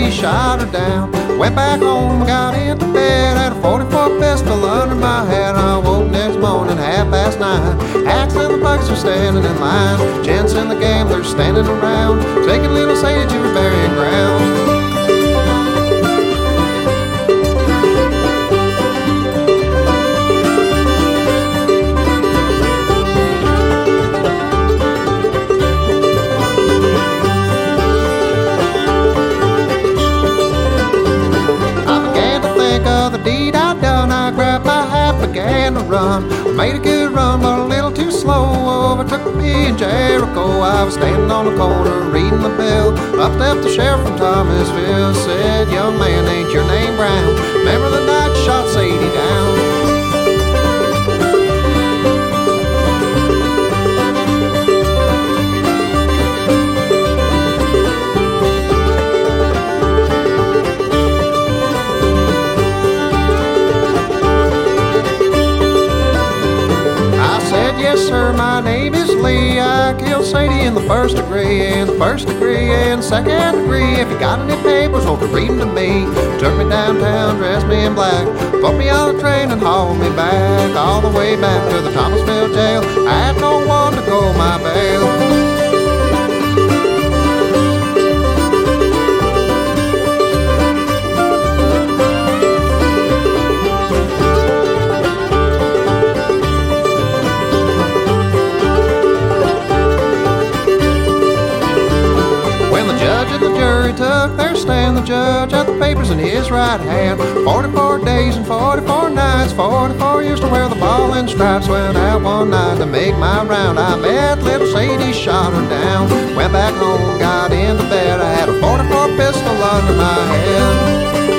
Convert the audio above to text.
Sadie shot her down. Went back home, got into bed, had a 44 pistol under my head. I woke next morning 9:30. Axe and the buckets are standing in line. Gents and the gamblers standing around, taking little Sadie to her burying ground. Deed I done, I grabbed my hat, began to run. I made a good run, but a little too slow. Overtook me in Jericho. I was standing on the corner, reading the bell. Up stepped the sheriff from Thomasville. Said, young man, ain't your name Brown? Remember the night you shot Sadie down? Yes, sir, my name is Lee. I killed Sadie in the first degree, and the first degree, and second degree. If you got any papers, won't you read them to me? Took me downtown, dressed me in black, put me on a train and hauled me back, all the way back to the Thomasville jail. I had no one to go my bail. Took their stand, the judge had the papers in his right hand. 44 days and 44 nights, 44 years to wear the ball and stripes. Went out one night to make my round. I met little Sadie, shot her down. Went back home, got into bed. I had a 44 pistol under my head.